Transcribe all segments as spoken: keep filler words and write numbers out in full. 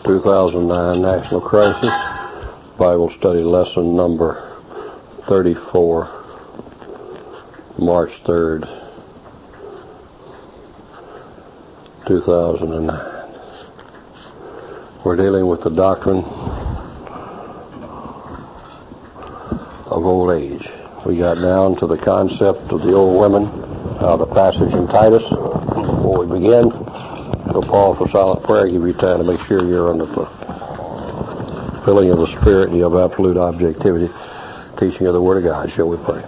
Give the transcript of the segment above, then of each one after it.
two thousand nine National Crisis, Bible Study Lesson number thirty-four, March third, two thousand nine. We're dealing with the doctrine of old age. We got down to the concept of the old women, uh, the passage in Titus. Before we begin, we'll pause for silent prayer, give you time to make sure you're under the filling of the Spirit and you have absolute objectivity, teaching of the Word of God. Shall we pray?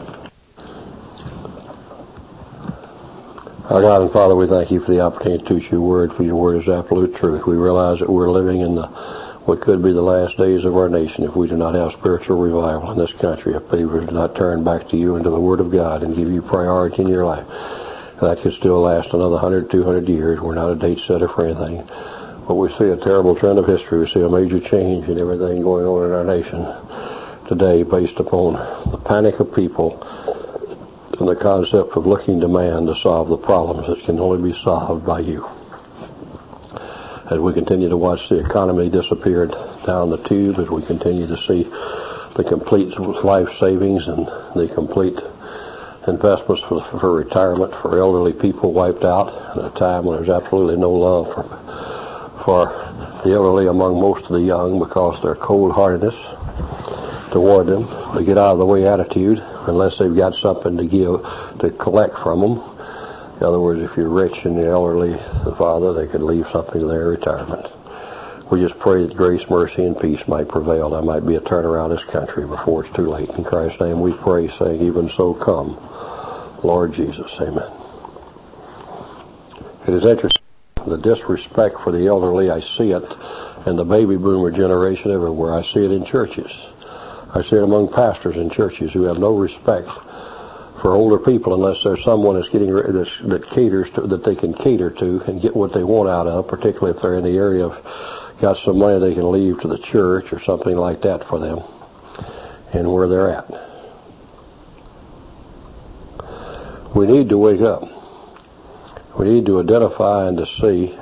Our God and Father, we thank you for the opportunity to teach your Word, for your Word is absolute truth. We realize that we're living in the what could be the last days of our nation if we do not have spiritual revival in this country, if people do not turn back to you and to the Word of God and give you priority in your life. That could still last another one hundred, two hundred years. We're not a date setter for anything. But we see a terrible trend of history. We see a major change in everything going on in our nation today based upon the panic of people and the concept of looking to man to solve the problems that can only be solved by you. As we continue to watch the economy disappear down the tube, as we continue to see the complete life savings and the complete investments for, for retirement for elderly people wiped out at a time when there's absolutely no love for, for the elderly among most of the young because of their cold-heartedness toward them, the get out of the way attitude, unless they've got something to give, to collect from them. In other words, if you're rich and the elderly, the father, they could leave something to their retirement. We just pray that grace, mercy, and peace might prevail. There might be a turnaround in this country before it's too late. In Christ's name we pray, saying, even so come, Lord Jesus. Amen. It is interesting, the disrespect for the elderly, I see it in the baby boomer generation everywhere. I see it in churches. I see it among pastors in churches who have no respect for older people unless there's someone that's getting that's, that caters to, that they can cater to and get what they want out of, particularly if they're in the area of got some money they can leave to the church or something like that for them and where they're at. We need to wake up. We need to identify and to see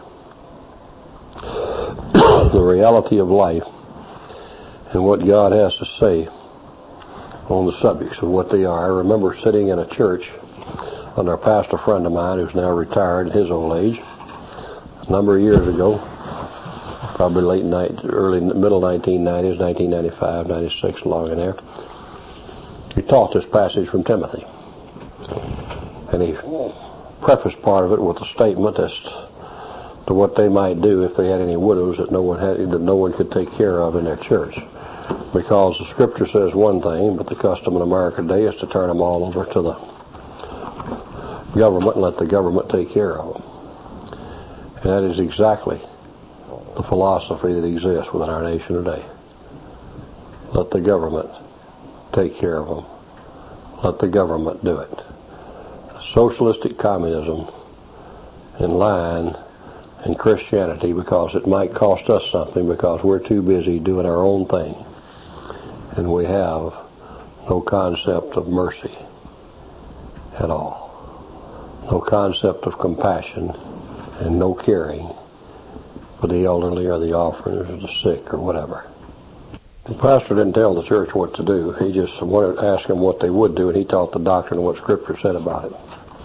the reality of life and what God has to say on the subjects of what they are. I remember sitting in a church under a pastor friend of mine who's now retired at his old age a number of years ago, probably late night, early, middle nineteen nineties, nineteen ninety-five, ninety-six, along in there. He taught this passage from Timothy. And he prefaced part of it with a statement as to what they might do if they had any widows that no one had, that no one could take care of in their church. Because the Scripture says one thing, but the custom in America today is to turn them all over to the government and let the government take care of them. And that is exactly the philosophy that exists within our nation today. Let the government take care of them. Let the government do it. Socialistic communism in line in Christianity, because it might cost us something because we're too busy doing our own thing. And we have no concept of mercy at all. No concept of compassion and no caring for the elderly or the orphans or the sick or whatever. The pastor didn't tell the church what to do. He just wanted to ask them what they would do, and he taught the doctrine of what Scripture said about it.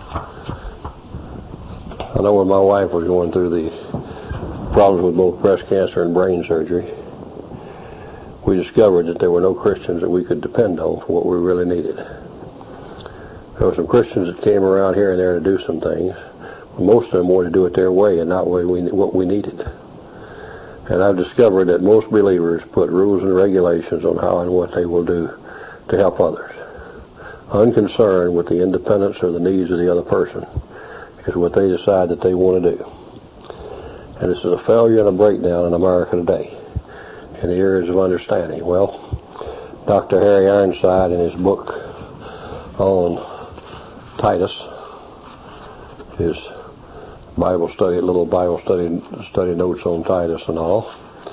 I know when my wife was going through the problems with both breast cancer and brain surgery, we discovered that there were no Christians that we could depend on for what we really needed. There were some Christians that came around here and there to do some things, but most of them wanted to do it their way and not what we, what we needed. And I've discovered that most believers put rules and regulations on how and what they will do to help others, unconcerned with the independence or the needs of the other person, is what they decide that they want to do. And this is a failure and a breakdown in America today in the areas of understanding. Well, Doctor Harry Ironside, in his book on Titus, his Bible study, little Bible study study notes on Titus and all,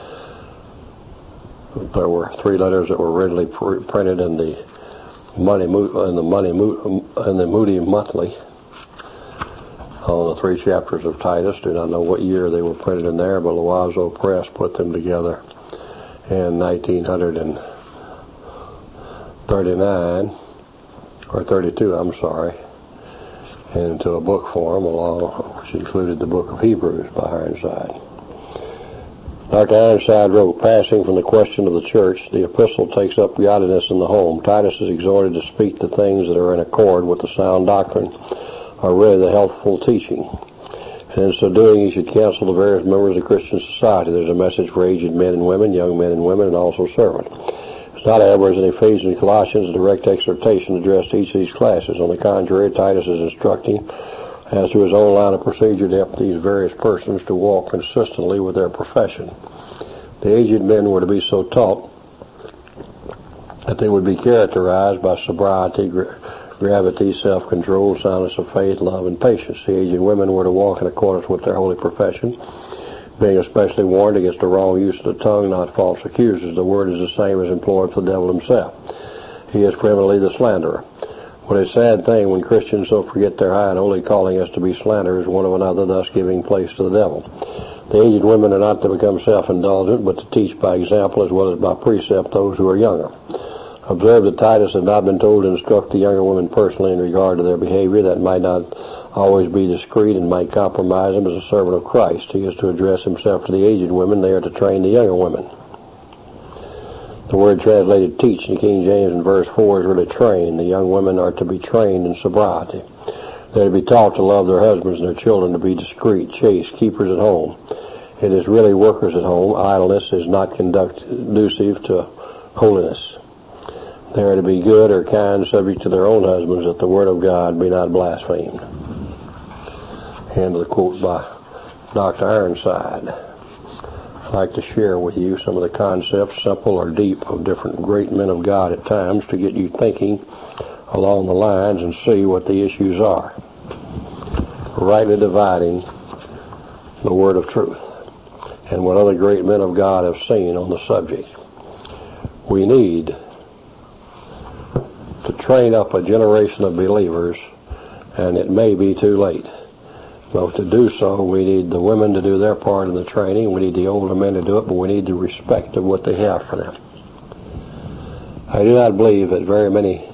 there were three letters that were readily pr- printed in the Money in the Money in the Moody Monthly. on the three chapters of Titus. Do not know what year they were printed in there, but Loiseau Press put them together in nineteen thirty-nine, or thirty-two, I'm sorry, into a book form, along, which included the book of Hebrews by Ironside. Doctor Ironside wrote, passing from the question of the church, the epistle takes up godliness in the home. Titus is exhorted to speak the things that are in accord with the sound doctrine, or really the healthful teaching. And in so doing, he should counsel the various members of Christian society. There's a message for aged men and women, young men and women, and also servants. It's not, however, as in Ephesians and Colossians, a direct exhortation addressed to each of these classes. On the contrary, Titus is instructing as to his own line of procedure to help these various persons to walk consistently with their profession. The aged men were to be so taught that they would be characterized by sobriety, gra- gravity, self-control, soundness of faith, love, and patience. The aged women were to walk in accordance with their holy profession, being especially warned against the wrong use of the tongue, not false accusers. The word is the same as employed for the devil himself. He is criminally the slanderer. What a sad thing when Christians so forget their high and holy calling as to be slanderers one of another, thus giving place to the devil. The aged women are not to become self-indulgent, but to teach by example as well as by precept those who are younger. Observe that Titus had not been told to instruct the younger women personally in regard to their behavior. That might not always be discreet and might compromise him as a servant of Christ. He is to address himself to the aged women. They are to train the younger women. The word translated teach in King James in verse four is really train. The young women are to be trained in sobriety. They're to be taught to love their husbands and their children, to be discreet, chaste, keepers at home. It is really workers at home. Idleness is not conducive to holiness. They are to be good or kind, subject to their own husbands, that the word of God be not blasphemed. End of the quote by Doctor Ironside. I'd like to share with you some of the concepts, simple or deep, of different great men of God at times to get you thinking along the lines and see what the issues are. Rightly dividing the word of truth and what other great men of God have seen on the subject. We need to train up a generation of believers, and it may be too late. But to do so, we need the women to do their part in the training. We need the older men to do it, but we need the respect of what they have for them. I do not believe that very many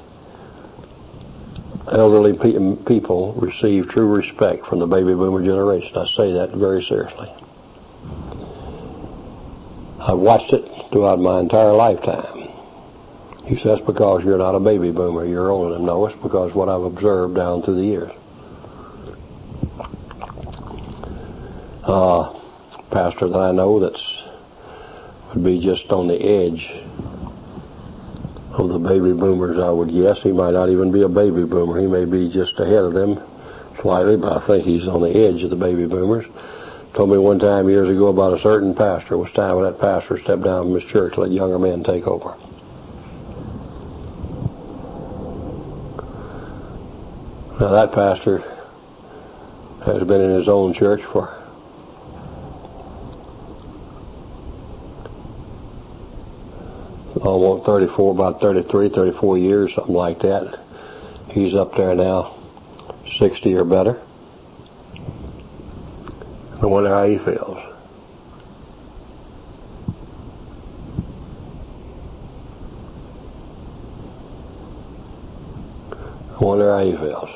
elderly pe- people receive true respect from the baby boomer generation. I say that very seriously. I've watched it throughout my entire lifetime. You say that's because you're not a baby boomer. You're older than them. No, it's because what I've observed down through the years. Uh, pastor that I know that's would be just on the edge of the baby boomers, I would guess. He might not even be a baby boomer. He may be just ahead of them slightly, but I think he's on the edge of the baby boomers. Told me one time years ago about a certain pastor. It was time when that pastor stepped down from his church to let younger men take over. Now that pastor has been in his own church for almost thirty-four, about thirty-three, thirty-four years, something like that. He's up there now, sixty or better. I wonder how he feels. I wonder how he feels.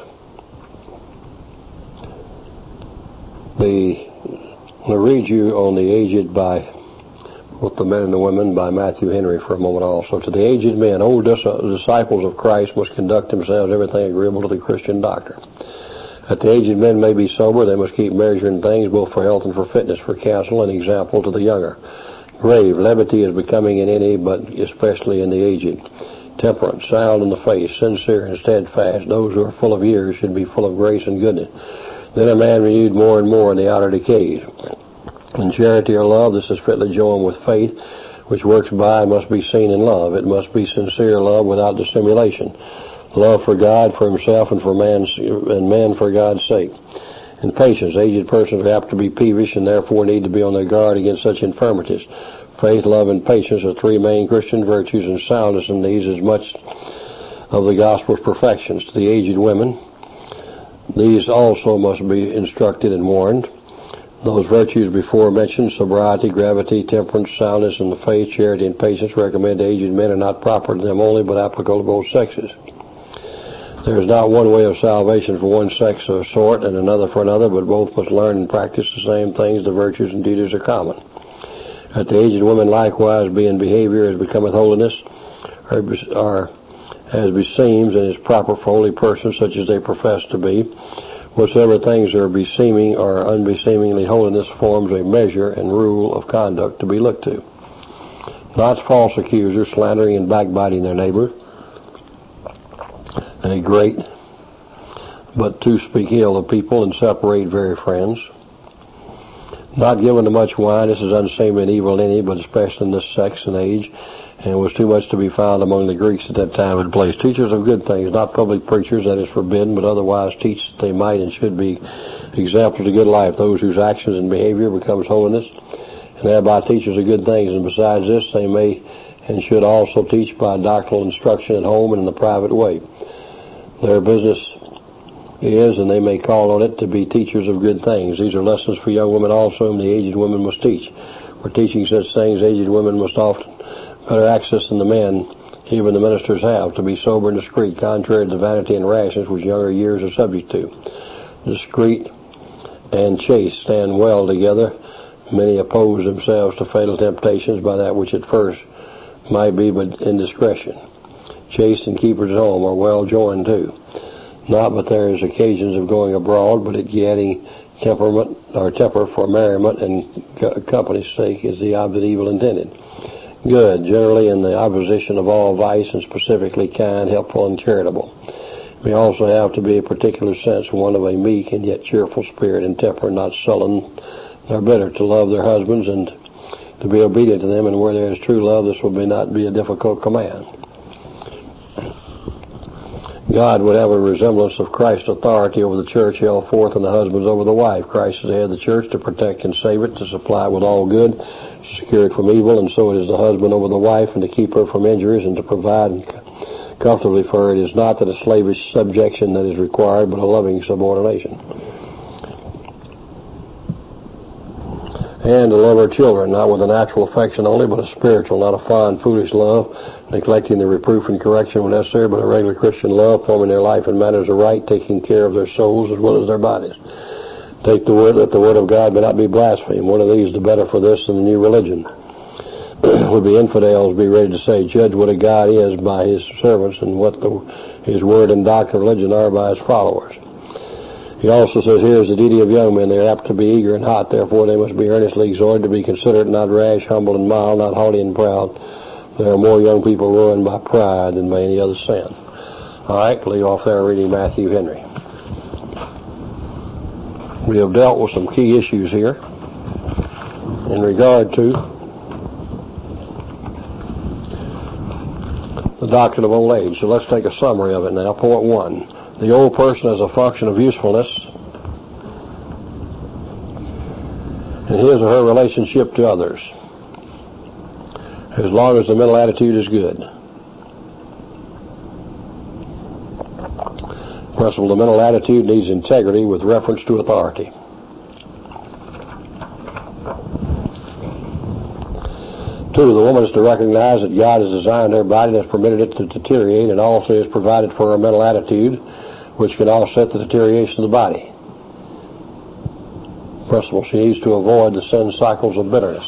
The, I'm going to read you on the aged by both the men and the women by Matthew Henry for a moment also. To the aged men, old dis- disciples of Christ must conduct themselves everything agreeable to the Christian doctrine. That the aged men may be sober, they must keep measuring things both for health and for fitness, for counsel and example to the younger. Grave, levity is becoming in any, but especially in the aged. Temperance, sound in the face, sincere and steadfast. Those who are full of years should be full of grace and goodness. Then a man renewed more and more in the outer decays. In charity or love, this is fitly joined with faith, which works by, must be seen in love. It must be sincere love without dissimulation. Love for God, for himself, and for man's, and man for God's sake. In patience, aged persons are apt to be peevish and therefore need to be on their guard against such infirmities. Faith, love, and patience are three main Christian virtues, and soundness in these is much of the gospel's perfections. To the aged women, These also must be instructed and warned. Those virtues before mentioned, sobriety, gravity, temperance, soundness in the faith, charity, and patience, recommended to aged men are not proper to them only, but applicable to both sexes. There is not one way of salvation for one sex or sort and another for another, but both must learn and practice the same things. The virtues and duties are common. That the aged women likewise be in behavior as becometh holiness, or, or as beseems and is proper for holy persons such as they profess to be. Whatsoever things are beseeming or unbeseemingly holiness forms a measure and rule of conduct to be looked to. Not false accusers, slandering and backbiting their neighbor, a great, but to speak ill of people and separate very friends. Not given to much wine, this is unseemly and evil in any, but especially in this sex and age, and was too much to be found among the Greeks at that time and place. Teachers of good things, not public preachers, that is forbidden, but otherwise teach that they might and should be examples of good life, those whose actions and behavior becomes holiness, and thereby teachers of good things. And besides this, they may and should also teach by doctrinal instruction at home and in the private way. Their business is, and they may call on it, to be teachers of good things. These are lessons for young women also, whom the aged women must teach. For teaching such things, aged women must often better access than the men, even the ministers, have, to be sober and discreet, contrary to the vanity and rashness which younger years are subject to. Discreet and chaste stand well together. Many oppose themselves to fatal temptations by that which at first might be but indiscretion. Chaste and keepers at home are well joined too. Not but there is occasions of going abroad, but at getting temperament or temper for merriment and company's sake is the object evil intended. Good, generally in the opposition of all vice, and specifically kind, helpful, and charitable. We also have to be a particular sense one of a meek and yet cheerful spirit and temper, not sullen nor bitter, to love their husbands and to be obedient to them, and where there is true love, this will be not be a difficult command. God would have a resemblance of Christ's authority over the church held forth in the husbands over the wife. Christ is the head of the church to protect and save it, to supply it with all good, to secure it from evil, and so it is the husband over the wife, and to keep her from injuries, and to provide comfortably for her. It is not that a slavish subjection that is required, but a loving subordination. And to love her children, not with a natural affection only, but a spiritual, not a fond, foolish love, neglecting the reproof and correction when necessary, but a regular Christian love, forming their life in matters of right, taking care of their souls as well as their bodies. Take the word that the word of God may not be blasphemed. One of these the better for this than the new religion. Would be infidels be ready to say, judge what a God is by his servants, and what the, his word and doctrine of religion are by his followers. He also says, here is the duty of young men. They are apt to be eager and hot, therefore they must be earnestly exhorted to be considerate, not rash, humble, and mild, not haughty and proud. There are more young people ruined by pride than by any other sin. All right, leave off there reading Matthew Henry. We have dealt with some key issues here in regard to the doctrine of old age. So let's take a summary of it now. Point one. The old person as a function of usefulness in his or her relationship to others, as long as the mental attitude is good. Principle, the mental attitude needs integrity with reference to authority. Two, the woman is to recognize that God has designed her body and has permitted it to deteriorate, and also has provided for her mental attitude, which can offset the deterioration of the body. Principle, she needs to avoid the sin cycles of bitterness.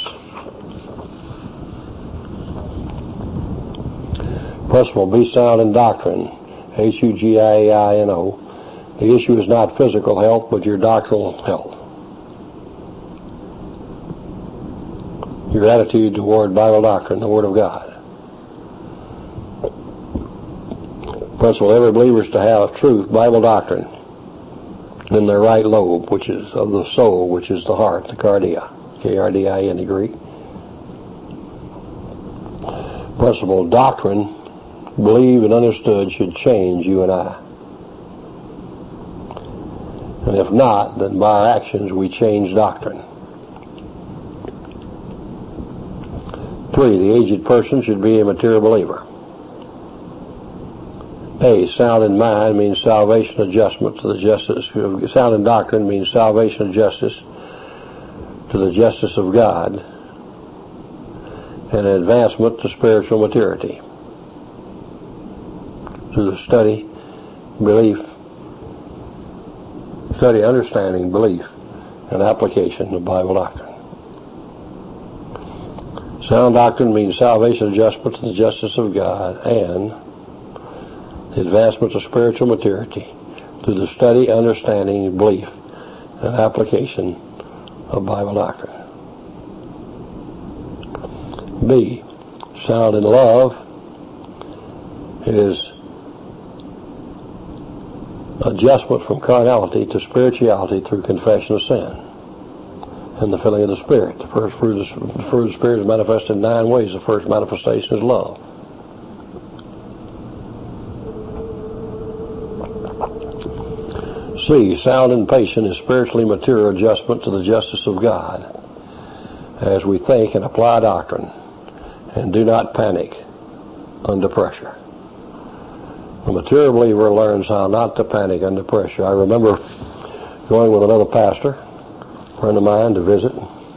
Principle, be sound in doctrine. H U G I A I N O. The issue is not physical health, but your doctrinal health. Your attitude toward Bible doctrine, the Word of God. Principle, every believer is to have truth, Bible doctrine, in their right lobe, which is of the soul, which is the heart, the cardia, K R D I A in the Greek. Principle, doctrine, believed and understood, should change you and I. And if not, then by our actions we change doctrine. Three, the aged person should be a mature believer. A, sound in mind means salvation adjustment to the justice. Sound in doctrine means salvation and justice to the justice of God, and advancement to spiritual maturity through the study, belief, study, understanding, belief, and application of Bible doctrine. Sound doctrine means salvation adjustment to the justice of God and the advancement of spiritual maturity through the study, understanding, belief, and application of Bible doctrine. B, sound in love is adjustment from carnality to spirituality through confession of sin and the filling of the Spirit. The first fruit of the, fruit of the Spirit is manifested in nine ways. The first manifestation is love. C, sound and patient is spiritually mature adjustment to the justice of God as we think and apply doctrine and do not panic under pressure. The mature believer learns how not to panic under pressure. I remember going with another pastor, a friend of mine, to visit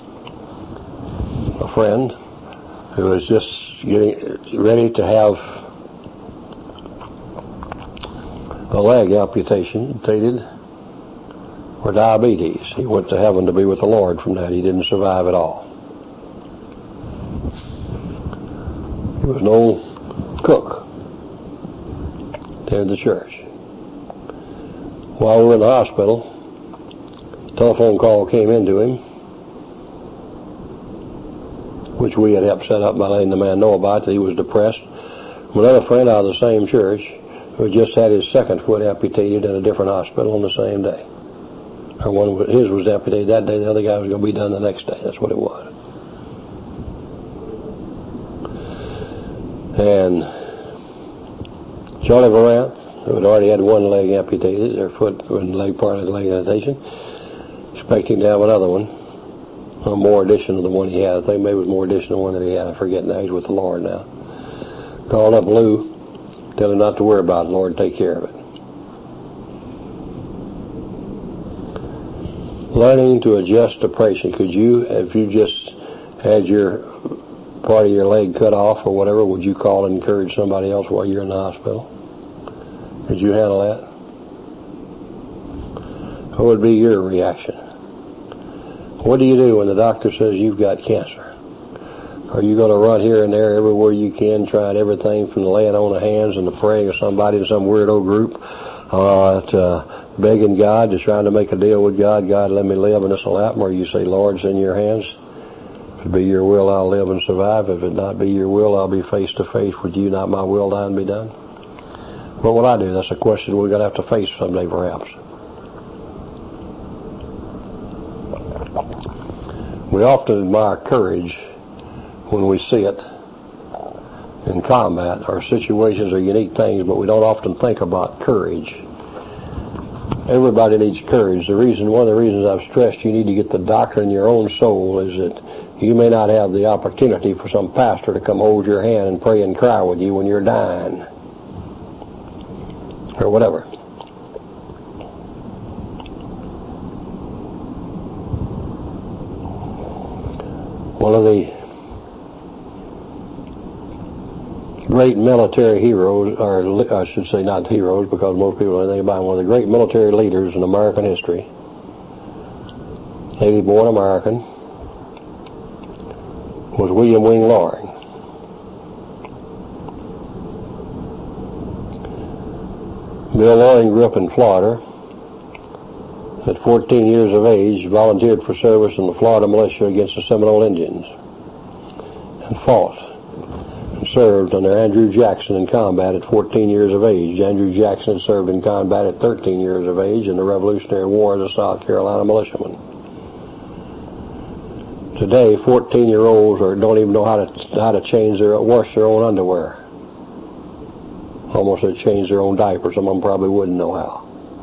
a friend who was just getting ready to have a leg amputation, amputated for diabetes. He went to heaven to be with the Lord from that. He didn't survive at all. He was an old cook there in the church. While we were in the hospital, a telephone call came into him, which we had helped set up by letting the man know about, that he was depressed. Another friend out of the same church who had just had his second foot amputated in a different hospital on the same day. Or one, his was amputated that day, the other guy was going to be done the next day. That's what it was. And Charlie Varanth, who had already had one leg amputated, their foot and leg part of the leg amputation, expecting to have another one, or more addition to the one he had. I think maybe it was more addition to the one that he had. I forget now. He's with the Lord now. Called up Lou, tell him not to worry about it. Lord, take care of it. Learning to adjust to patient. Could you, if you just had your part of your leg cut off or whatever, would you call and encourage somebody else while you're in the hospital? Could you handle that? What would be your reaction? What do you do when the doctor says you've got cancer? Are you going to run here and there everywhere you can, trying everything from the laying on of hands and the praying of somebody in some weirdo group, uh, to begging God, to trying to make a deal with God, God, let me live and this will happen? Or you say, Lord, it's in your hands. If it be your will, I'll live and survive. If it not be your will, I'll be face to face with you, not my will, thine be done. What will I do? That's a question we're going to have to face someday, perhaps. We often admire courage when we see it in combat or situations or unique things, but we don't often think about courage. Everybody needs courage. The reason, one of the reasons I've stressed you need to get the doctrine in your own soul is that you may not have the opportunity for some pastor to come hold your hand and pray and cry with you when you're dying or whatever. One of the great military heroes, or I should say not heroes because most people don't think about him, one of the great military leaders in American history, native-born American, was William Wing Loring. Bill Loring grew up in Florida. At fourteen years of age, volunteered for service in the Florida militia against the Seminole Indians and fought and served under Andrew Jackson in combat at fourteen years of age. Andrew Jackson had served in combat at thirteen years of age in the Revolutionary War as a South Carolina militiaman. Today, fourteen-year-olds or don't even know how to how to change their wash their own underwear. Almost they change their own diapers. Some of them probably wouldn't know how.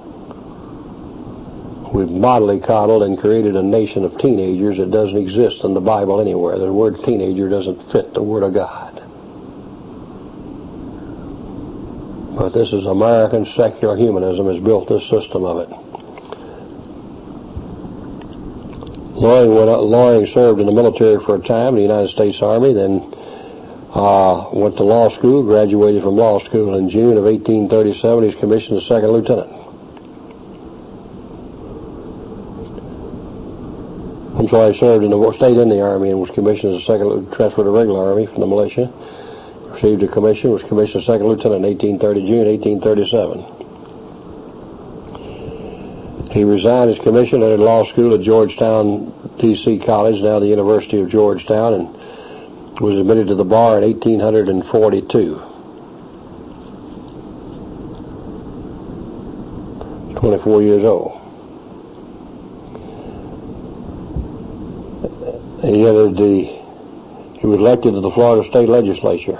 We've modeled, coddled, and created a nation of teenagers that doesn't exist in the Bible anywhere. The word teenager doesn't fit the Word of God. But this is American secular humanism has built this system of it. Loring, went, Loring served in the military for a time in the United States Army, then uh, went to law school, graduated from law school in June of eighteen thirty-seven. He was commissioned as second lieutenant. I'm sorry, he served in the, stayed in the Army and was commissioned as a second, transferred to regular Army from the militia. Received a commission, was commissioned as second lieutenant in eighteen thirty, June eighteen thirty-seven. He resigned his commission, entered law school at Georgetown T C College, now the University of Georgetown, and was admitted to the bar in eighteen forty-two. twenty-four years old. He entered the, he was elected to the Florida State Legislature.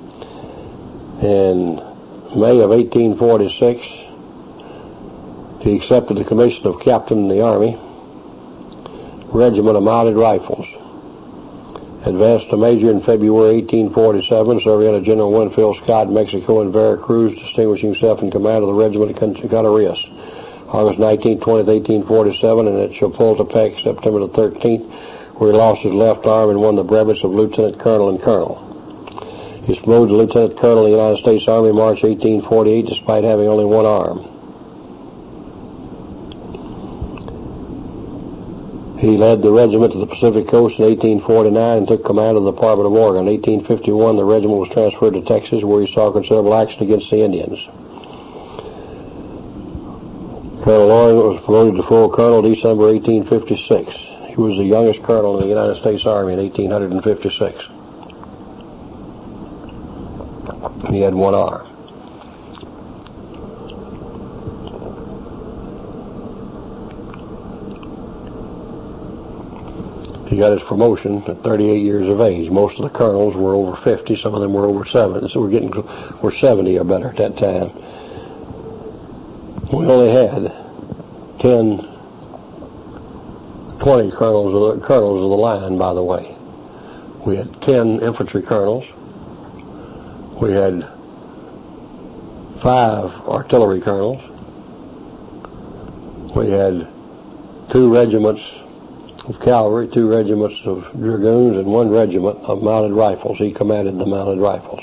In May of eighteen forty-six, he accepted the commission of captain in the Army, Regiment of Mounted Rifles. Advanced to major in February eighteen forty-seven, serving under General Winfield Scott in Mexico and Veracruz, distinguishing himself in command of the Regiment of Conerias. August nineteenth, twentieth, eighteen forty-seven, and at Chapultepec, September the thirteenth, where he lost his left arm and won the brevets of lieutenant colonel and colonel. He was promoted to lieutenant colonel in the United States Army in March eighteen forty-eight, despite having only one arm. He led the regiment to the Pacific Coast in eighteen forty-nine and took command of the Department of Oregon. In eighteen fifty-one, the regiment was transferred to Texas, where he saw considerable action against the Indians. Colonel Loring was promoted to full colonel December eighteen fifty-six. He was the youngest colonel in the United States Army in eighteen fifty-six. He had one arm. He got his promotion at thirty-eight years of age. Most of the colonels were over fifty. Some of them were over seventy. So we're getting, we're seventy or better at that time. We only had ten, twenty colonels of the, colonels of the line, by the way. We had ten infantry colonels. We had five artillery colonels. We had two regiments of cavalry, two regiments of dragoons, and one regiment of mounted rifles. He commanded the mounted rifles.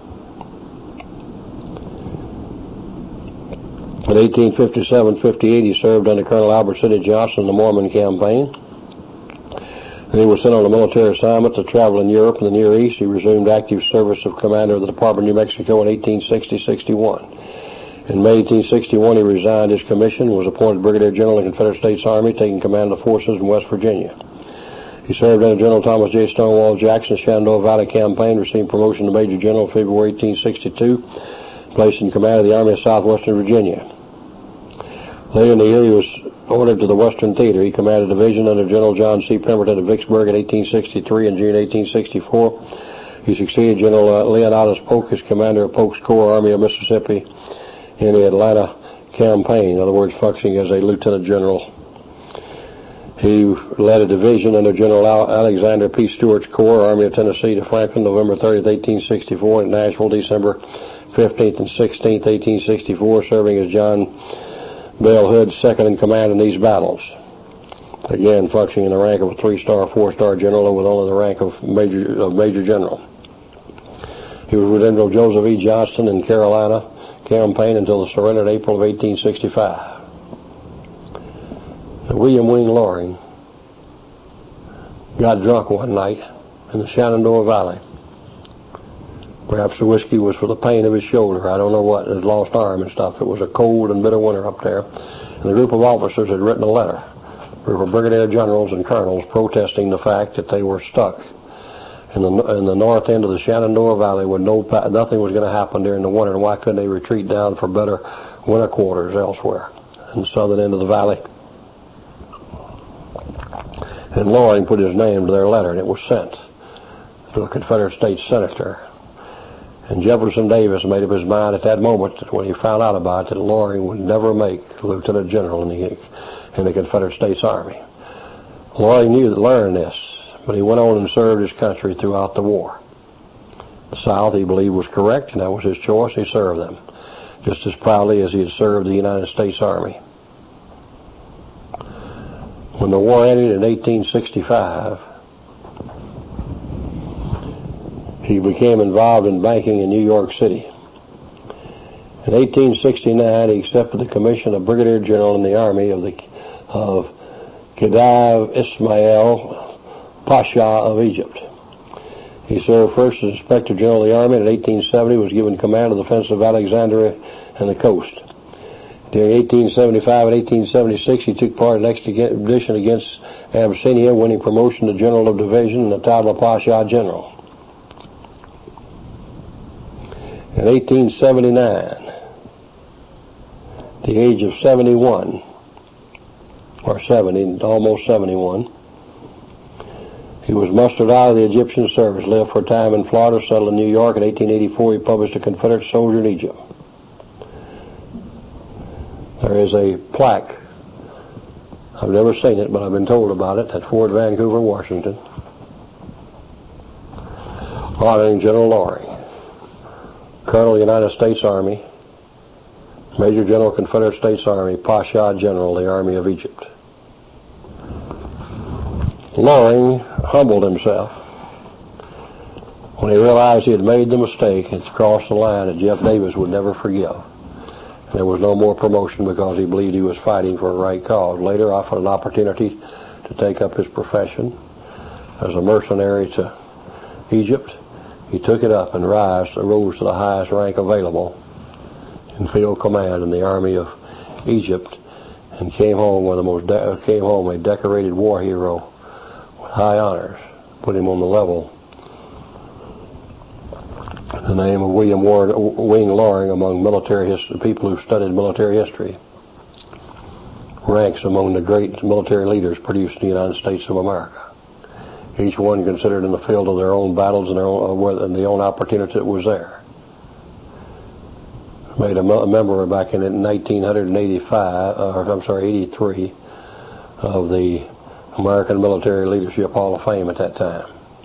In eighteen fifty-seven fifty-eight, he served under Colonel Albert Sidney Johnston in the Mormon campaign. And he was sent on a military assignment to travel in Europe and the Near East. He resumed active service of commander of the Department of New Mexico in eighteen sixty sixty-one. In May eighteen sixty-one, he resigned his commission and was appointed Brigadier General in the Confederate States Army, taking command of the forces in West Virginia. He served under General Thomas J. Stonewall Jackson's Shenandoah Valley campaign, received promotion to Major General in February eighteen sixty-two, placed in command of the Army of Southwestern Virginia. Later in the year, he was ordered to the Western Theater. He commanded a division under General John C. Pemberton at Vicksburg in eighteen sixty-three and June eighteen sixty-four. He succeeded General uh, Leonidas Polk as commander of Polk's Corps, Army of Mississippi, in the Atlanta campaign, in other words, functioning as a lieutenant general. He led a division under General Alexander P. Stewart's Corps, Army of Tennessee, to Franklin, November thirtieth, eighteen sixty-four, and Nashville, December fifteenth and sixteenth, eighteen sixty-four, serving as John Bell Hood's second in command in these battles. Again, functioning in the rank of a three-star, four-star general with only the rank of major, of major general. He was with General Joseph E. Johnston in Carolina campaign until the surrender in April of eighteen sixty-five. Now, William Wing Loring got drunk one night in the Shenandoah Valley. Perhaps the whiskey was for the pain of his shoulder. I don't know what, his lost arm and stuff. It was a cold and bitter winter up there. And a group of officers had written a letter. There were brigadier generals and colonels protesting the fact that they were stuck in the in the north end of the Shenandoah Valley where no, nothing was going to happen during the winter, and why couldn't they retreat down for better winter quarters elsewhere in the southern end of the valley? And Loring put his name to their letter, and it was sent to a Confederate States senator. And Jefferson Davis made up his mind at that moment that when he found out about it, that Loring would never make lieutenant general in the, in the Confederate States Army. Loring knew that learned this, but he went on and served his country throughout the war. The South, he believed, was correct, and that was his choice. He served them. just as proudly as he had served the United States Army. When the war ended in eighteen sixty-five, he became involved in banking in New York City. In eighteen sixty-nine, he accepted the commission of Brigadier General in the Army of the of Khedive Ismail Pasha of Egypt. He served first as Inspector General of the Army, and in eighteen seventy was given command of the defense of Alexandria and the coast. During eighteen seventy-five and eighteen seventy-six, he took part in an expedition against Abyssinia, winning promotion to General of Division and the title of Pasha General. In eighteen seventy-nine, at the age of seventy-one, or seventy, almost seventy-one, he was mustered out of the Egyptian service, lived for a time in Florida, settled in New York. In eighteen eighty-four, he published A Confederate Soldier in Egypt. There is a plaque, I've never seen it, but I've been told about it, at Fort Vancouver, Washington, honoring General Loring, Colonel of the United States Army, Major General, Confederate States Army, Pasha General, the Army of Egypt. Loring humbled himself when he realized he had made the mistake and crossed the line that Jeff Davis would never forgive. And there was no more promotion because he believed he was fighting for a right cause. Later, offered an opportunity to take up his profession as a mercenary to Egypt. He took it up and rise, rose to the highest rank available in field command in the Army of Egypt, and came home with the most de- came home a decorated war hero with high honors. Put him on the level in the name of William Ward Wing Loring among military history, people who studied military history. Ranks among the great military leaders produced in the United States of America. Each one considered in the field of their own battles and their own, uh, and the own opportunity that was there. Made a, a member back in nineteen eighty-five, or I'm sorry, eighty-three, of the American Military Leadership Hall of Fame at that time.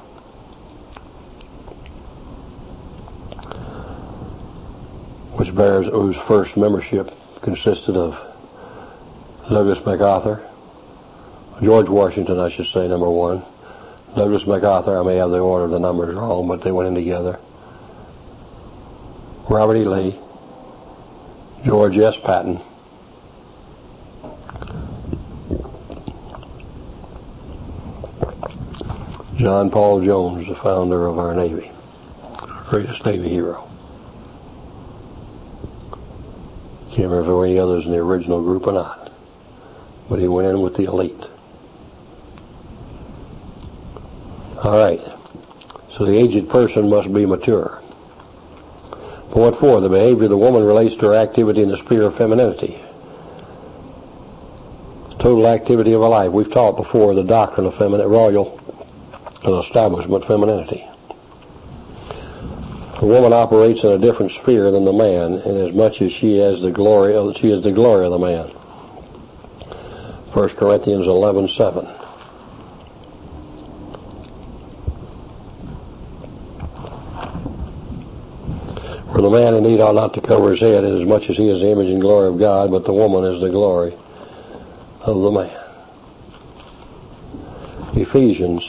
Which bears, whose first membership consisted of Douglas MacArthur, George Washington, I should say, number one. Douglas MacArthur, I may have the order of the numbers wrong, but they went in together. Robert E. Lee, George S. Patton, John Paul Jones, the founder of our Navy, our greatest Navy hero. Can't remember if there were any others in the original group or not, but he went in with the elite. All right, so the aged person must be mature. Point four, the behavior of the woman relates to her activity in the sphere of femininity. Total activity of her life. We've taught before the doctrine of feminine, royal and establishment femininity. The woman operates in a different sphere than the man, inasmuch as she has the glory of she is the glory of the man. First Corinthians eleven seven. For the man indeed ought not to cover his head, inasmuch as he is the image and glory of God, but the woman is the glory of the man. Ephesians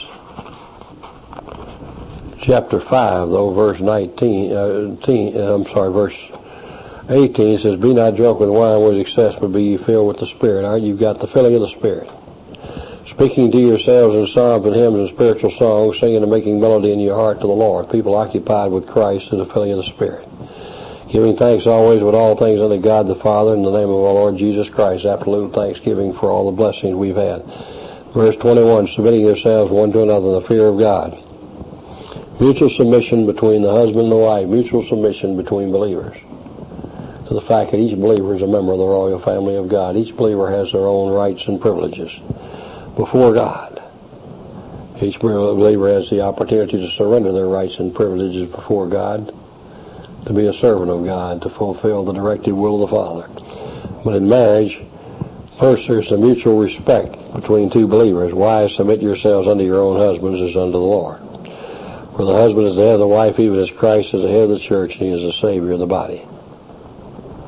chapter five, though, verse nineteen, uh, teen, uh, I'm sorry, verse eighteen says, "Be not drunk with wine with excess, but be ye filled with the Spirit." All right, you've got the filling of the Spirit. Speaking to yourselves in psalms and hymns and spiritual songs, singing and making melody in your heart to the Lord. People occupied with Christ and the filling of the Spirit. Giving thanks always with all things unto God the Father in the name of our Lord Jesus Christ. Absolute thanksgiving for all the blessings we've had. Verse twenty-one, submitting yourselves one to another in the fear of God. Mutual submission between the husband and the wife. Mutual submission between believers. To the fact that each believer is a member of the royal family of God. Each believer has their own rights and privileges before God. Each believer has the opportunity to surrender their rights and privileges before God, to be a servant of God, to fulfill the directive will of the Father. But in marriage, first there's the mutual respect between two believers. Wives, submit yourselves unto your own husbands as unto the Lord. For the husband is the head of the wife, even as Christ is the head of the church, and he is the Savior of the body.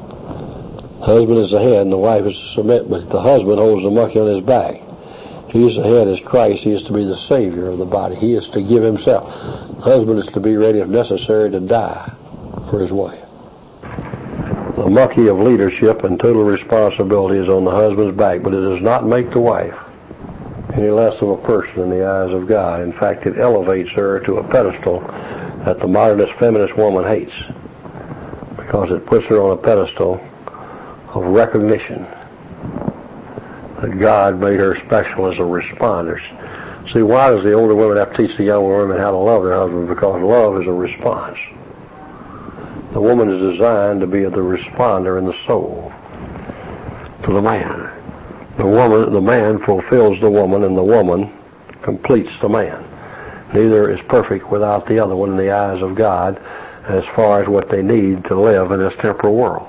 husband is the head and the wife is to submit, but the husband holds the monkey on his back. He is the head as Christ. He is to be the Savior of the body. He is to give himself. The husband is to be ready, if necessary, to die for his wife. The monkey of leadership and total responsibility is on the husband's back, but it does not make the wife any less of a person in the eyes of God. In fact, it elevates her to a pedestal that the modernist feminist woman hates, because it puts her on a pedestal of recognition that God made her special as a responder. See, why does the older women have to teach the younger women how to love their husbands? Because love is a response. The woman is designed to be the responder in the soul to the man. The woman, the man fulfills the woman, and the woman completes the man. Neither is perfect without the other one in the eyes of God as far as what they need to live in this temporal world.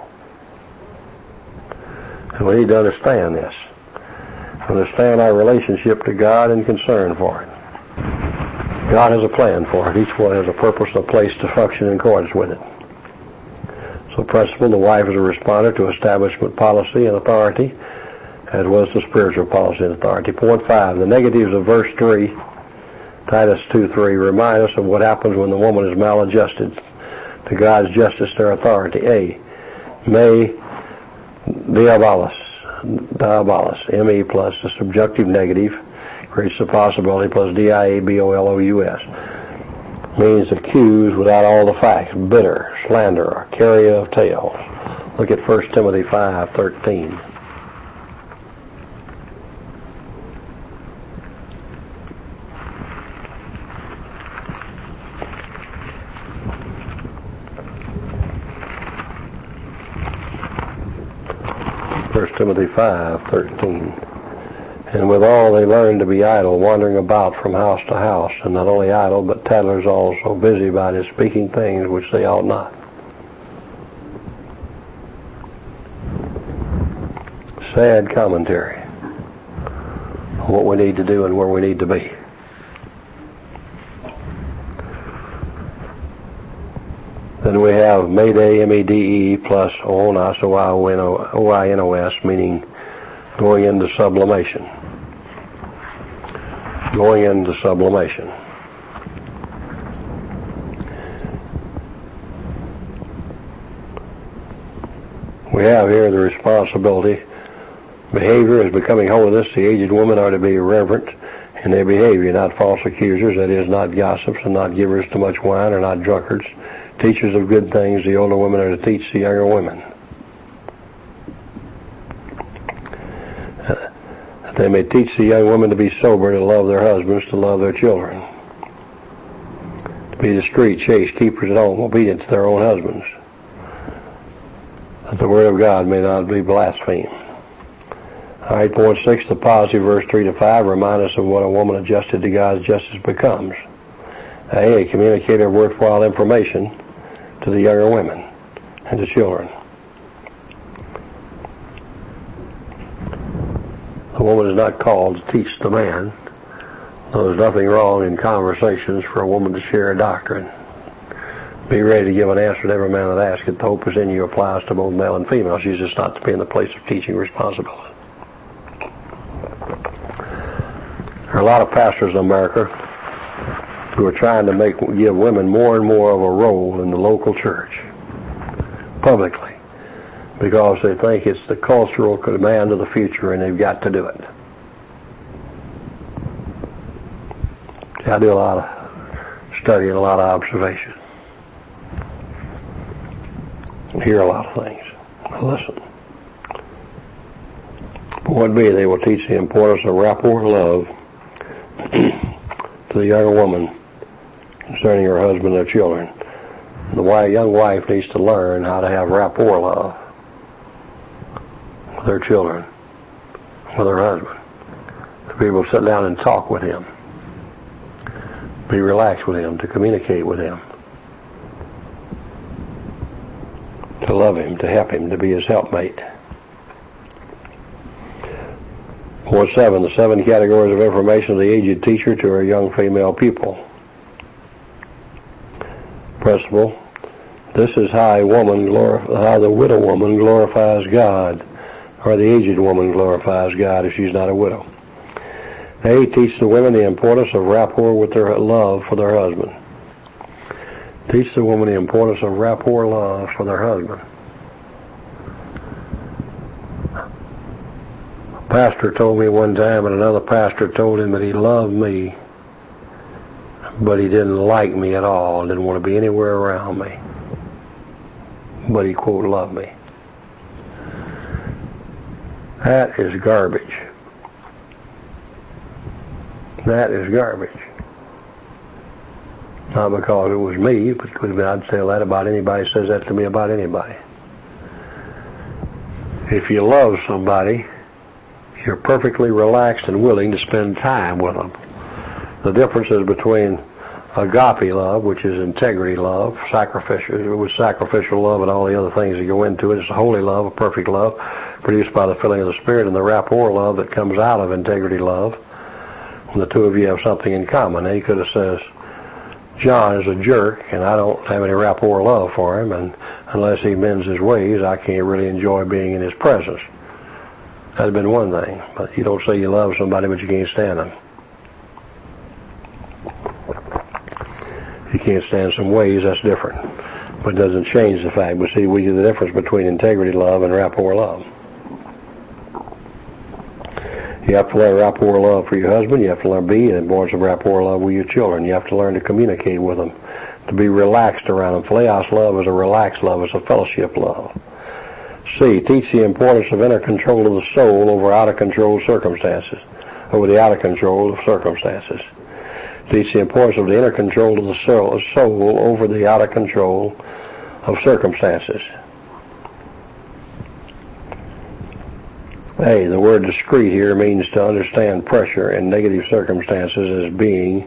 And we need to understand this. Understand our relationship to God and concern for it. God has a plan for it. Each one has a purpose and a place to function in accordance with it. So principle, the wife is a responder to establishment policy and authority, as well as to spiritual policy and authority. Point five, the negatives of verse three, Titus two three, remind us of what happens when the woman is maladjusted to God's justice or authority. A, me diabolus, diabolus, M-E plus the subjunctive negative, creates the possibility, plus D I A B O L O U S. Means accused without all the facts, bitter, slanderer, carrier of tales. Look at First Timothy five thirteen. First Timothy five thirteen. And withal they learn to be idle, wandering about from house to house, and not only idle, but tattlers also, busybodies, speaking things which they ought not. Sad commentary on what we need to do and where we need to be. Then we have Mayday, M E D E, plus Oonos, O I N O S, meaning going into sublimation. Going into sublimation. We have here the responsibility. Behavior is becoming holiness. The aged women are to be reverent in their behavior, not false accusers, that is, not gossips and not givers to much wine or not drunkards. Teachers of good things, the older women are to teach the younger women. That they may teach the young women to be sober, to love their husbands, to love their children, to be discreet, chaste, keepers at home, obedient to their own husbands, that the word of God may not be blasphemed. All right, point six, the positive, verse three to five, remind us of what a woman adjusted to God's justice becomes. A, a communicator of worthwhile information to the younger women and the children. The woman is not called to teach the man. Though there's nothing wrong in conversations for a woman to share a doctrine. Be ready to give an answer to every man that asks it. The hope is in you applies to both male and female. She's just not to be in the place of teaching responsibility. There are a lot of pastors in America who are trying to make give women more and more of a role in the local church, publicly, because they think it's the cultural command of the future and they've got to do it. I do a lot of study and a lot of observation. And hear a lot of things. I listen. Point B, they will teach the importance of rapport love to the younger woman concerning her husband and their children. The young wife needs to learn how to have rapport love with her children, with her husband, to be able to sit down and talk with him, be relaxed with him, to communicate with him, to love him, to help him, to be his helpmate. Point seven, the seven categories of information of the aged teacher to her young female pupil. Principle, This is how a woman glorif- how the widow woman glorifies God, or the aged woman glorifies God if she's not a widow. A, teach the women the importance of rapport with their love for their husband. Teach the woman the importance of rapport love for their husband. A pastor told me one time, and another pastor told him that he loved me, but he didn't like me at all, didn't want to be anywhere around me. But he, quote, loved me. That is garbage. That is garbage. Not because it was me, but because I'd say that about anybody who says that to me about anybody. If you love somebody, you're perfectly relaxed and willing to spend time with them. The difference is between agape love, which is integrity love, sacrificial, with sacrificial love and all the other things that go into it. It's a holy love, a perfect love, produced by the filling of the Spirit, and the rapport love that comes out of integrity love. When the two of you have something in common. He could have says, John is a jerk, and I don't have any rapport love for him, and unless he mends his ways, I can't really enjoy being in his presence. That'd have been one thing. But you don't say you love somebody, but you can't stand them. You can't stand some ways, that's different. But it doesn't change the fact. But see, we get the difference between integrity love and rapport love. You have to learn rapport love for your husband. You have to learn B, the importance of rapport love with your children. You have to learn to communicate with them, to be relaxed around them. Phileos love is a relaxed love. It's a fellowship love. C, teach the importance of inner control of the soul over out-of-control circumstances, over the out-of-control of circumstances. Teach the importance of the inner control of the soul, soul over the out-of-control of circumstances. A, the word discreet here means to understand pressure in negative circumstances as being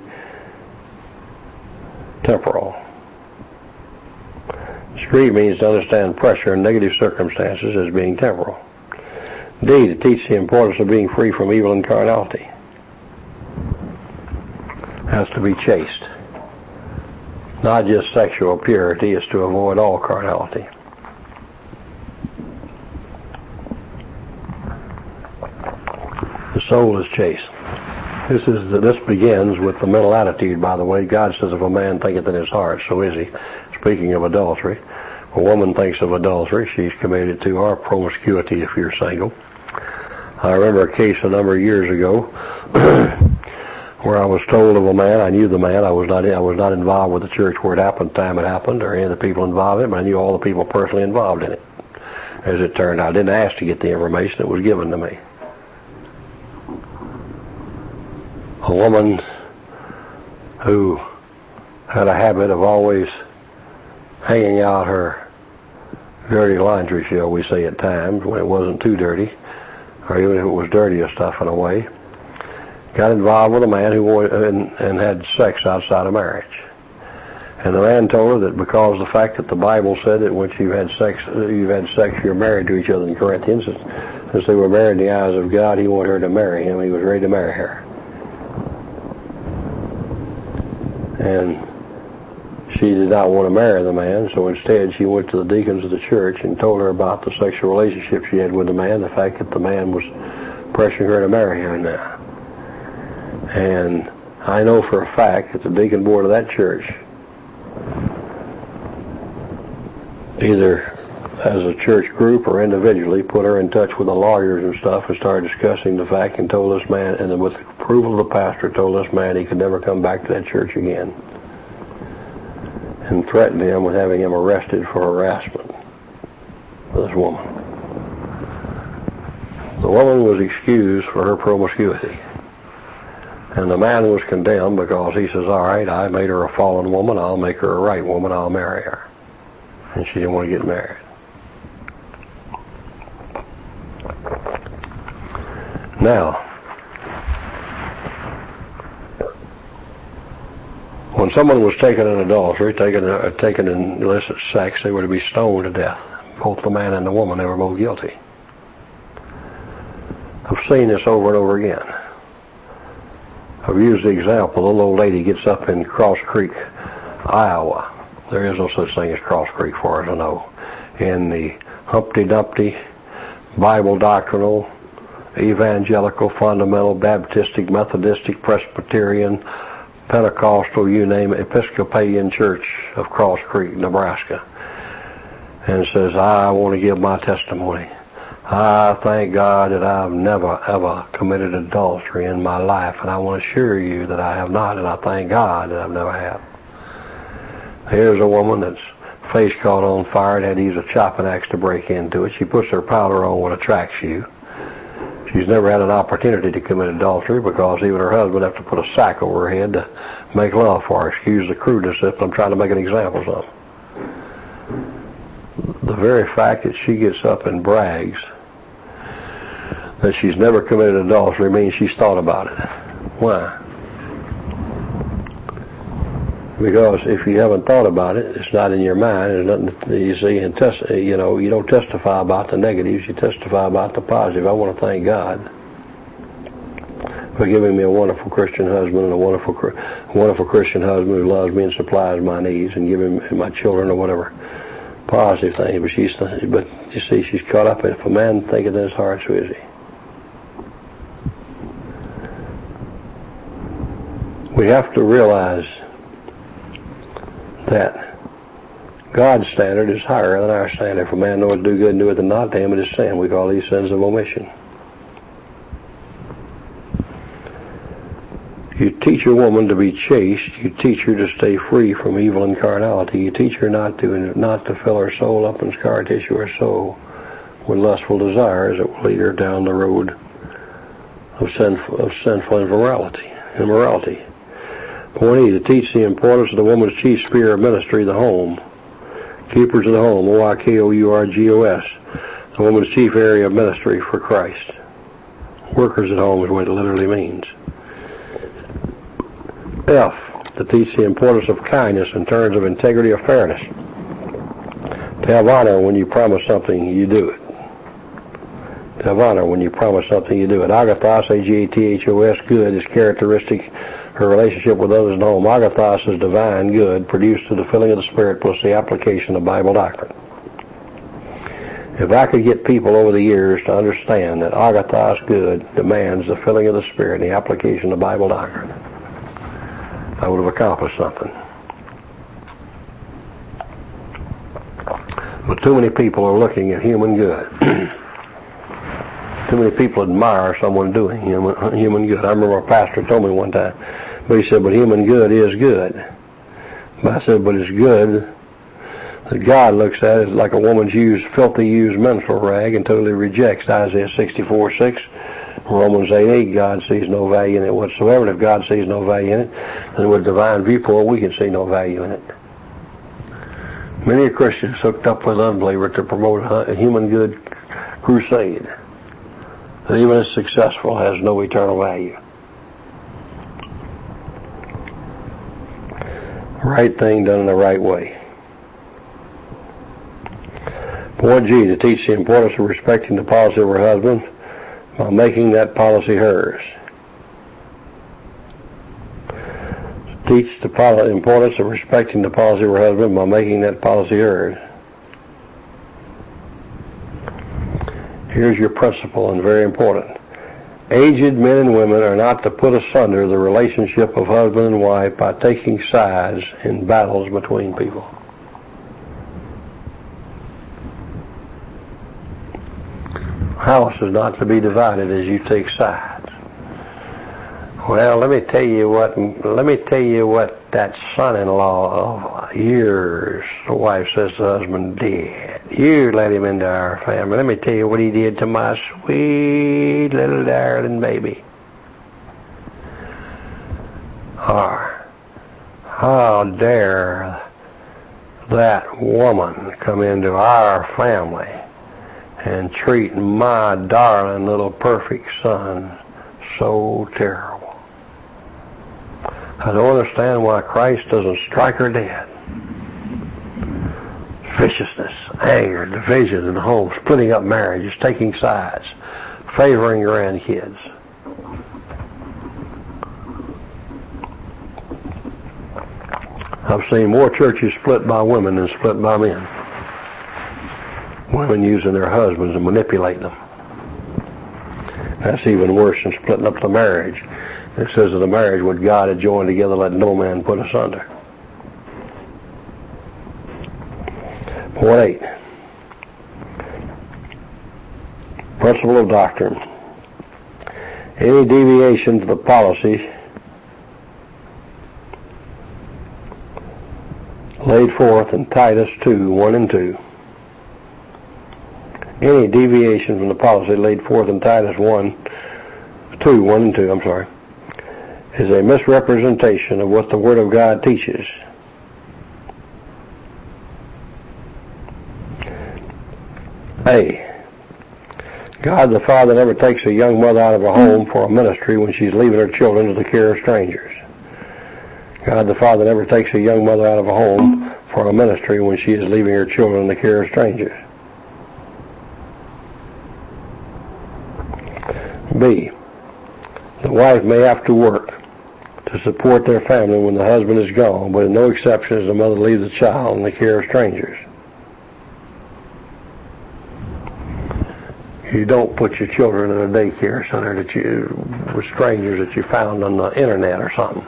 temporal. Discreet means to understand pressure in negative circumstances as being temporal. D, to teach the importance of being free from evil and carnality. Has to be chaste. Not just sexual purity, is to avoid all carnality. The soul is chaste. This is this begins with the mental attitude, by the way. God says, if a man thinketh in his heart, so is he. Speaking of adultery, if a woman thinks of adultery, she's committed to, or promiscuity if you're single. I remember a case a number of years ago where I was told of a man. I knew the man. I was not I was not involved with the church where it happened, time it happened, or any of the people involved in it, but I knew all the people personally involved in it. As it turned out, I didn't ask to get the information. It was given to me. A woman who had a habit of always hanging out her dirty laundry, shall we say, at times when it wasn't too dirty, or even if it was dirtier stuff in a way, got involved with a man who and, and had sex outside of marriage. And the man told her that because the fact that the Bible said that once you've had sex, you've had sex, you're married to each other in Corinthians, since they were married in the eyes of God, he wanted her to marry him. He was ready to marry her. And she did not want to marry the man, so instead she went to the deacons of the church and told her about the sexual relationship she had with the man, the fact that the man was pressuring her to marry him now. And I know for a fact that the deacon board of that church, either as a church group or individually, put her in touch with the lawyers and stuff and started discussing the fact and told this man, and with the approval of the pastor, told this man he could never come back to that church again, and threatened him with having him arrested for harassment of this woman. The woman was excused for her promiscuity, and the man was condemned because he says, all right, I made her a fallen woman, I'll make her a right woman, I'll marry her. And she didn't want to get married. Now, when someone was taken in adultery, taken, uh, taken in illicit sex, they were to be stoned to death. Both the man and the woman, they were both guilty. I've seen this over and over again. I've used the example, a little old lady gets up in Cross Creek, Iowa, There is no such thing as Cross Creek, far as I know. In the Humpty Dumpty, Bible doctrinal, evangelical, fundamental, Baptistic, Methodistic, Presbyterian, Pentecostal, you name it, Episcopalian Church of Cross Creek, Nebraska, and says, I want to give my testimony. I thank God that I've never, ever committed adultery in my life, and I want to assure you that I have not, and I thank God that I've never had. Here's a woman that's face caught on fire and had to use a chopping axe to break into it. She puts her powder on what attracts you. She's never had an opportunity to commit adultery because even her husband would have to put a sack over her head to make love for her. Excuse the crudeness, but I'm trying to make an example of something. The very fact that she gets up and brags that she's never committed adultery means she's thought about it. Why? Because if you haven't thought about it, it's not in your mind. There's nothing that you see and test. You know, you don't testify about the negatives. You testify about the positive. I want to thank God for giving me a wonderful Christian husband and a wonderful, wonderful Christian husband who loves me and supplies my needs, and giving my children or whatever positive things. But she's, but you see, she's caught up in it. If a man thinketh in his heart, so is he. We have to realize that God's standard is higher than our standard. If a man knoweth to do good and doeth it not, to him it is sin. We call these sins of omission. You teach a woman to be chaste. You teach her to stay free from evil and carnality. You teach her not to not to fill her soul up and scar tissue her soul with lustful desires that will lead her down the road of sinful, of sinful immorality. Immorality. Point E, to teach the importance of the woman's chief sphere of ministry, the home. Keepers of the home, O I K O U R G O S, the woman's chief area of ministry for Christ. Workers at home is what it literally means. F, to teach the importance of kindness in terms of integrity or fairness. To have honor when you promise something, you do it. To have honor when you promise something, you do it. Agathos, A G A T H O S, good, is characteristic. Her relationship with others in the home. Agathos is divine good, produced through the filling of the Spirit plus the application of Bible doctrine. If I could get people over the years to understand that agathos good demands the filling of the Spirit and the application of Bible doctrine, I would have accomplished something. But too many people are looking at human good. Too many people admire someone doing human, human good. I remember a pastor told me one time, but he said, but human good is good. But I said, but it's good that God looks at it like a woman's used, filthy used menstrual rag and totally rejects Isaiah sixty-four six, Romans eight eight, God sees no value in it whatsoever. And if God sees no value in it, then with divine viewpoint we can see no value in it. Many Christians hooked up with unbelievers to promote a human good crusade that even if successful has no eternal value. Right thing done in the right way. Point G, to teach the importance of respecting the policy of her husband by making that policy hers. To teach the poli- importance of respecting the policy of her husband by making that policy hers. Here's your principle, and very important. Aged men and women are not to put asunder the relationship of husband and wife by taking sides in battles between people. House is not to be divided as you take sides. Well, let me tell you what. Let me tell you what that son-in-law of yours, the wife says to the husband, did. You let him into our family. Let me tell you what he did to my sweet little darling baby. Or, how dare that woman come into our family and treat my darling little perfect son so terrible. I don't understand why Christ doesn't strike her dead. Viciousness, anger, division in the home, splitting up marriages, taking sides, favoring grandkids. I've seen more churches split by women than split by men. Women using their husbands and manipulating them. That's even worse than splitting up the marriage. It says that the marriage what God had joined together, let no man put asunder. Point eight. Principle of doctrine. Any deviation to the policy laid forth in Titus two, one and two. Any deviation from the policy laid forth in Titus one, two, one and two, I'm sorry, is a misrepresentation of what the Word of God teaches. A. God the Father never takes a young mother out of her home for a ministry when she's leaving her children to the care of strangers. God the Father never takes a young mother out of a home for a ministry when she is leaving her children in the care of strangers. B. The wife may have to work to support their family when the husband is gone, but in no exception is the mother leaves the child in the care of strangers. You don't put your children in a daycare center that you, with strangers that you found on the internet or something.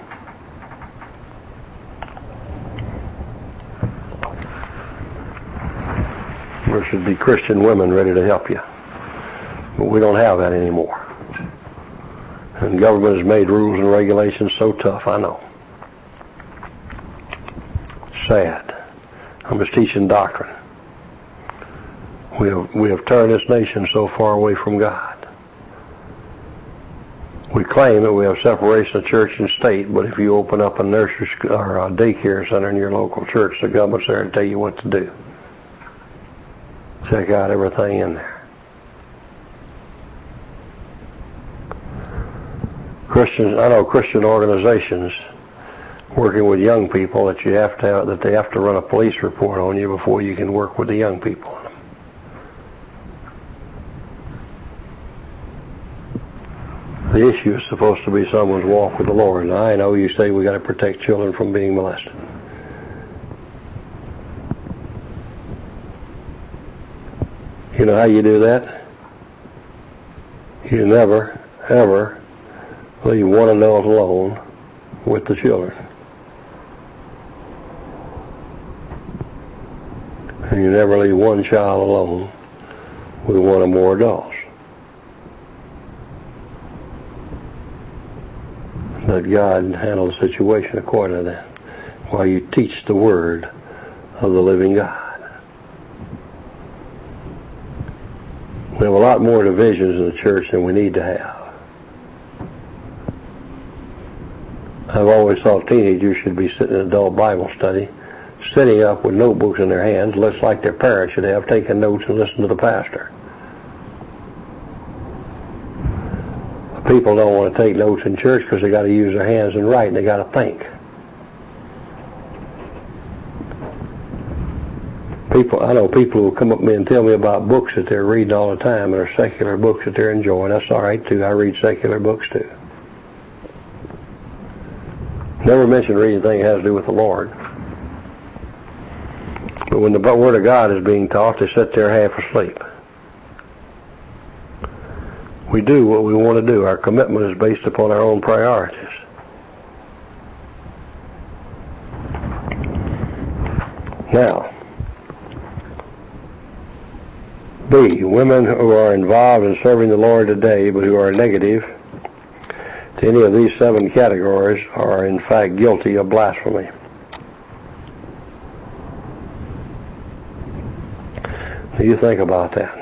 There should be Christian women ready to help you. But we don't have that anymore. And government has made rules and regulations so tough, I know. Sad. I'm just teaching doctrine. We have, we have turned this nation so far away from God. We claim that we have separation of church and state, but if you open up a nursery or a daycare center in your local church, the government's there to tell you what to do. Check out everything in there. Christians, I know Christian organizations working with young people that you have to have, that they have to run a police report on you before you can work with the young people. The issue is supposed to be someone's walk with the Lord. And I know you say we got to protect children from being molested. You know how you do that? You never, ever leave one adult alone with the children. And you never leave one child alone with one or more adults. Let God handle the situation according to that, while you teach the Word of the living God. We have a lot more divisions in the church than we need to have. I've always thought teenagers should be sitting in adult Bible study, sitting up with notebooks in their hands, just like their parents should have, taking notes and listening to the pastor. People don't want to take notes in church because they got to use their hands and write, and they got to think. People, I know people who will come up to me and tell me about books that they're reading all the time, and are secular books that they're enjoying. That's all right too. I read secular books too. Never mention reading anything that has to do with the Lord. But when the Word of God is being taught, they sit there half asleep. We do what we want to do. Our commitment is based upon our own priorities. Now, B, women who are involved in serving the Lord today but who are negative to any of these seven categories are in fact guilty of blasphemy. Do you think about that?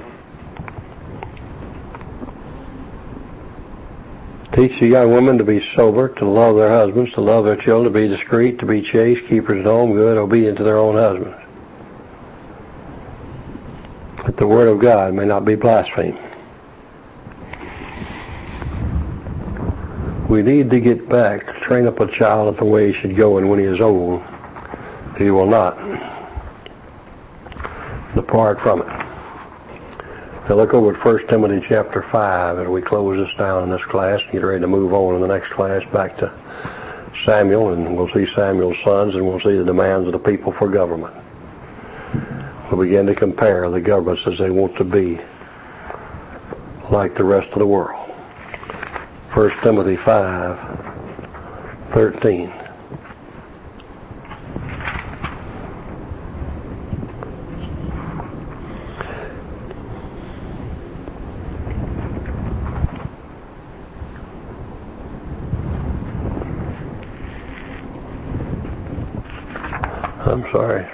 Teach the young women to be sober, to love their husbands, to love their children, to be discreet, to be chaste, keepers at home, good, obedient to their own husbands. That the Word of God may not be blasphemed. We need to get back to train up a child the way he should go, and when he is old, he will not depart from it. Now look over at First Timothy chapter five as we close this down in this class and get ready to move on in the next class back to Samuel, and we'll see Samuel's sons, and we'll see the demands of the people for government. We'll begin to compare the governments as they want to be like the rest of the world. First Timothy five thirteen. I'm sorry.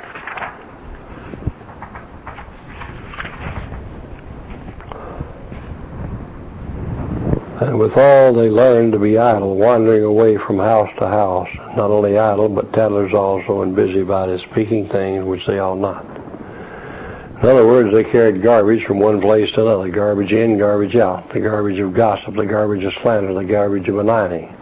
And withal they learned to be idle, wandering away from house to house, not only idle, but tattlers also, and busybodies, speaking things which they ought not. In other words, they carried garbage from one place to another, garbage in, garbage out, the garbage of gossip, the garbage of slander, the garbage of benigning.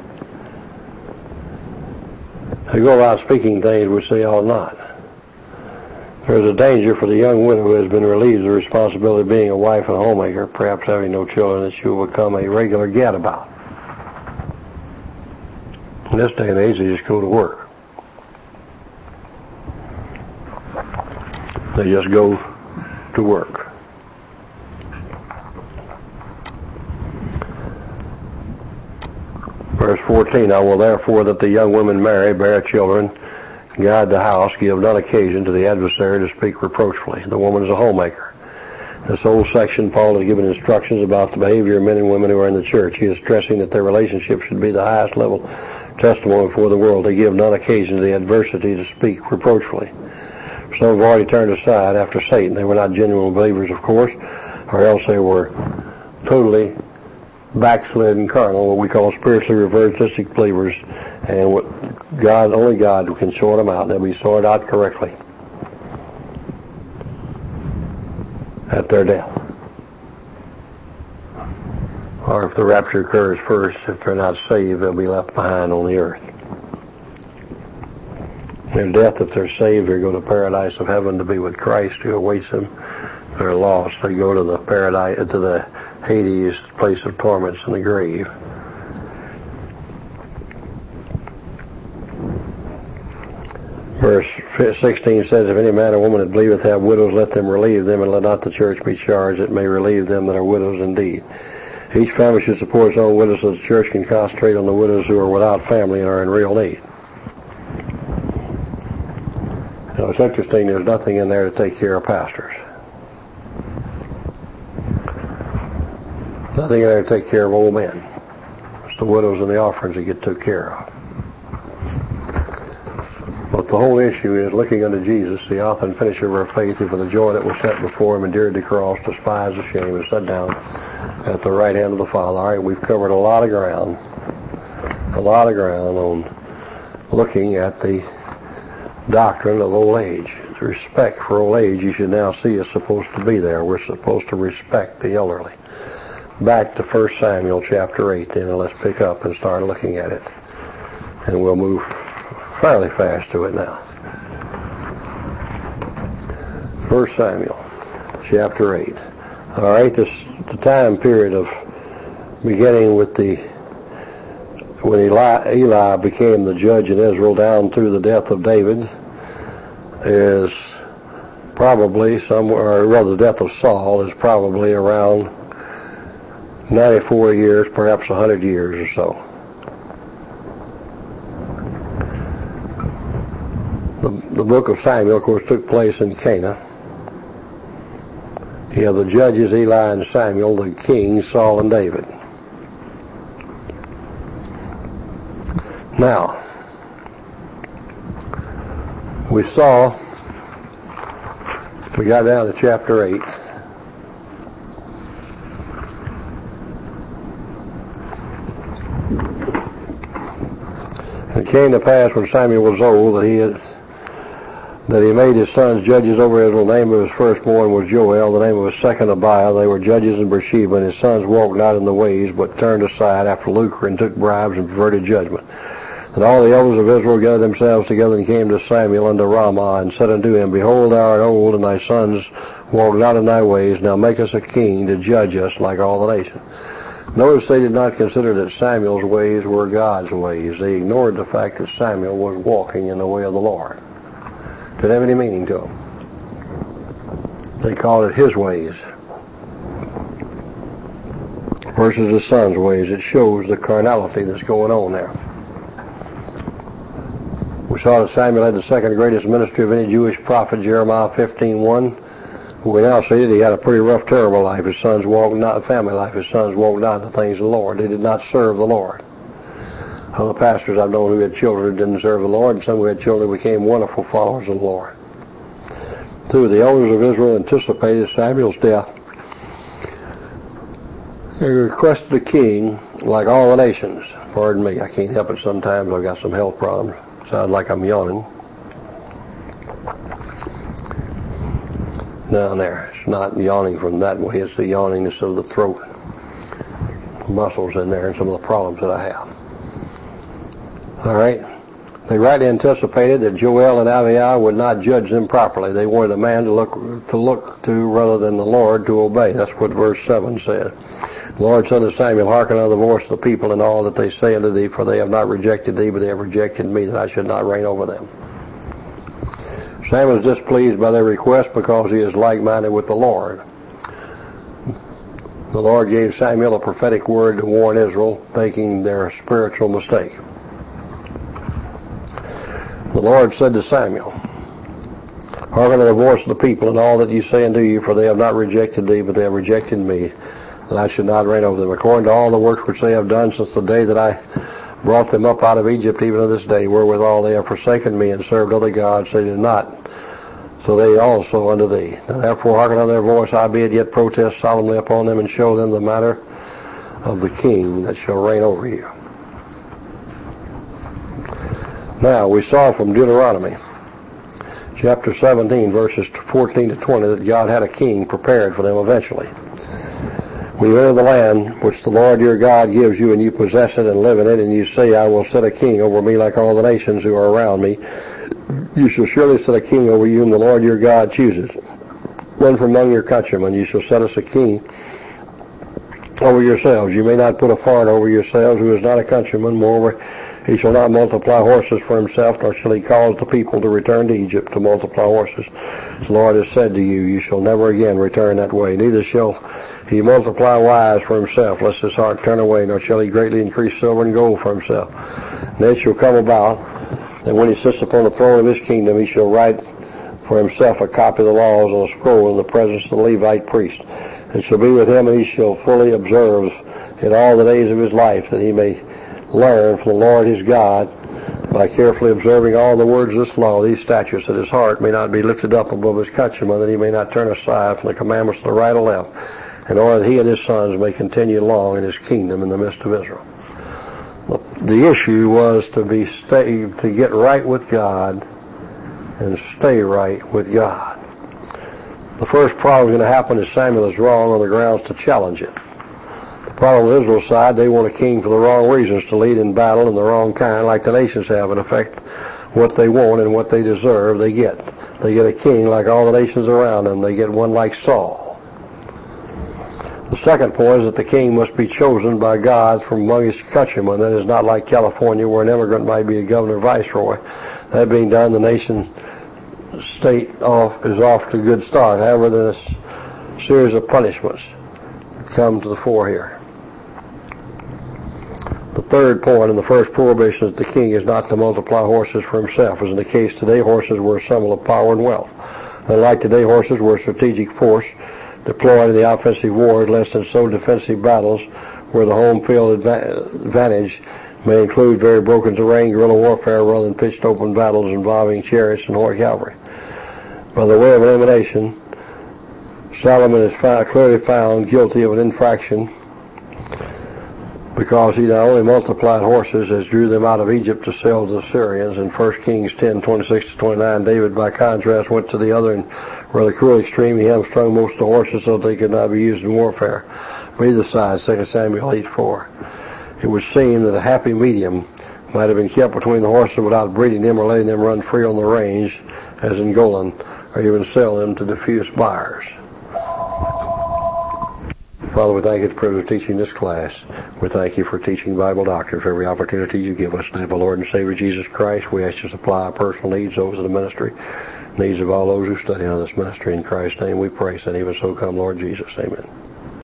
They go about speaking things which they ought not. There is a danger for the young widow who has been relieved of the responsibility of being a wife and a homemaker, perhaps having no children, that she will become a regular gadabout. In this day and age, they just go to work. They just go to work. Verse fourteen, I will therefore that the young women marry, bear children, guide the house, give none occasion to the adversary to speak reproachfully. The woman is a homemaker. In this whole section, Paul is giving instructions about the behavior of men and women who are in the church. He is stressing that their relationship should be the highest level testimony for the world. They give none occasion to the adversity to speak reproachfully. Some have already turned aside after Satan. They were not genuine believers, of course, or else they were totally backslid and carnal, what we call spiritually revertistic believers, and what God, only God can sort them out. They'll be sorted out correctly at their death. Or if the rapture occurs first, if they're not saved, they'll be left behind on the earth. Their death, if they're saved, they go to paradise of heaven to be with Christ who awaits them. If they're lost, they go to the paradise, to the Hades, place of torments in the grave. Verse sixteen says, if any man or woman that believeth have widows, let them relieve them, and let not the church be charged, it may relieve them that are widows indeed. Each family should support its own widows so the church can concentrate on the widows who are without family and are in real need. You know, it's interesting, there's nothing in there to take care of pastors. Nothing in there to take care of old men. It's the widows and the orphans that get took care of. But the whole issue is looking unto Jesus, the author and finisher of our faith, who for the joy that was set before him endured the cross, despised the shame, and sat down at the right hand of the Father. All right, we've covered a lot of ground, a lot of ground on looking at the doctrine of old age. The respect for old age, you should now see, is supposed to be there. We're supposed to respect the elderly. Back to First Samuel chapter eight, then, and let's pick up and start looking at it. And we'll move fairly fast to it now. First Samuel chapter eight. All right, this the time period of beginning with the when Eli, Eli became the judge in Israel down through the death of David is probably somewhere, or rather the death of Saul is probably around ninety-four years, perhaps one hundred years or so. The, the book of Samuel, of course, took place in Cana. You have the judges, Eli and Samuel, the kings, Saul and David. Now, we saw, we got down to chapter eight. It came to pass when Samuel was old that he had, that he made his sons judges over Israel. The name of his firstborn was Joel, the name of his second Abiah. They were judges in Beersheba, and his sons walked not in the ways, but turned aside after lucre, and took bribes, and perverted judgment. And all the elders of Israel gathered themselves together, and came to Samuel unto Ramah, and said unto him, Behold, thou art old, and thy sons walk not in thy ways. Now make us a king to judge us like all the nations. Notice they did not consider that Samuel's ways were God's ways. They ignored the fact that Samuel was walking in the way of the Lord. Didn't have any meaning to them. They called it his ways versus the son's ways. It shows the carnality that's going on there. We saw that Samuel had the second greatest ministry of any Jewish prophet, Jeremiah fifteen one. We now see that he had a pretty rough, terrible life. His sons walked not family life. His sons walked not in the things of the Lord. They did not serve the Lord. Other pastors I've known who had children who didn't serve the Lord, and some who had children who became wonderful followers of the Lord. Two of the elders of Israel anticipated Samuel's death. They requested a king like all the nations. Pardon me, I can't help it sometimes. I've got some health problems. Sounds like I'm yawning. Down there. It's not yawning from that way. It's the yawningness of the throat muscles in there and some of the problems that I have. All right. They rightly anticipated that Joel and Abiah would not judge them properly. They wanted a man to look to look to rather than the Lord to obey. That's what verse seven said. The Lord said to Samuel, hearken unto the voice of the people in all that they say unto thee, for they have not rejected thee, but they have rejected me, that I should not reign over them. Samuel is displeased by their request because he is like-minded with the Lord. The Lord gave Samuel a prophetic word to warn Israel, making their spiritual mistake. The Lord said to Samuel, hearken to the voice of the people in all that you say unto you, for they have not rejected thee, but they have rejected me, that I should not reign over them. According to all the works which they have done since the day that I brought them up out of Egypt, even to this day, wherewithal they have forsaken me and served other gods, they did not, so they also unto thee. Now therefore hearken unto their voice, howbeit yet protest solemnly upon them, and show them the matter of the king that shall reign over you. Now we saw from Deuteronomy chapter seventeen, verses fourteen to twenty, that God had a king prepared for them eventually. When you enter the land which the Lord your God gives you, and you possess it and live in it, and you say, I will set a king over me like all the nations who are around me, you shall surely set a king over you whom the Lord your God chooses. One from among your countrymen, you shall set us a king over yourselves. You may not put a foreigner over yourselves who is not a countryman. Moreover, he shall not multiply horses for himself, nor shall he cause the people to return to Egypt to multiply horses. The Lord has said to you, you shall never again return that way. Neither shall he multiply wives for himself, lest his heart turn away, nor shall he greatly increase silver and gold for himself. And it shall come about that when he sits upon the throne of his kingdom, he shall write for himself a copy of the laws on a scroll in the presence of the Levite priest. It shall be with him, and he shall fully observe in all the days of his life, that he may learn from the Lord his God, by carefully observing all the words of this law, these statutes, that his heart may not be lifted up above his countrymen, that he may not turn aside from the commandments to the right or left, in order that he and his sons may continue long in his kingdom in the midst of Israel. The issue was to be stay, to get right with God and stay right with God. The first problem going to happen is Samuel is wrong on the grounds to challenge it. The problem with Israel's side, they want a king for the wrong reasons, to lead in battle in the wrong kind, like the nations have. In effect, what they want and what they deserve, they get. They get a king like all the nations around them. They get one like Saul. The second point is that the king must be chosen by God from among his countrymen. That is not like California, where an immigrant might be a governor viceroy. That being done, the nation state off is off to a good start. However, there's a series of punishments come to the fore here. The third point in the first prohibition is that the king is not to multiply horses for himself. As in the case today, horses were a symbol of power and wealth. Unlike today, horses were a strategic force deployed in the offensive wars, less than so defensive battles where the home field advantage may include very broken terrain, guerrilla warfare, rather than pitched open battles involving chariots and horse cavalry. By the way of elimination, Solomon is found, clearly found guilty of an infraction because he not only multiplied horses as drew them out of Egypt to sell to the Syrians. In First Kings ten, twenty-six to twenty-nine, David, by contrast, went to the other and rather cruel extreme. He hamstrung most of the horses so that they could not be used in warfare. On either side, Second Samuel eight four. It would seem that a happy medium might have been kept between the horses without breeding them or letting them run free on the range, as in Golan, or even sell them to diffuse buyers. Father, we thank you for the privilege of teaching this class. We thank you for teaching Bible doctrine for every opportunity you give us. In the name of the Lord and Savior Jesus Christ, we ask you to supply our personal needs, those of the ministry, needs of all those who study on this ministry. In Christ's name we pray, and even so come, Lord Jesus. Amen.